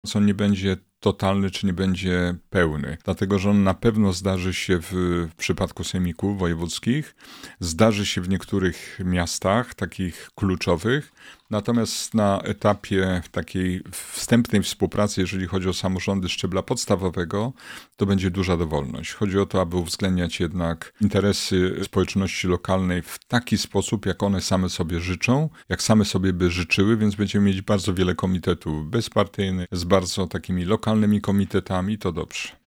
on nie będzie totalny, czy nie będzie pełny. Dlatego, że on na pewno zdarzy się w przypadku sejmików wojewódzkich, zdarzy się w niektórych miastach, takich kluczowych, natomiast na etapie takiej wstępnej współpracy, jeżeli chodzi o samorządy szczebla podstawowego, to będzie duża dowolność. Chodzi o to, aby uwzględniać jednak interesy społeczności lokalnej w taki sposób, jak one same sobie życzą, jak same sobie by życzyły, więc będziemy mieć bardzo wiele komitetów bezpartyjnych, z bardzo takimi lokalnymi komitetami, to dobrze.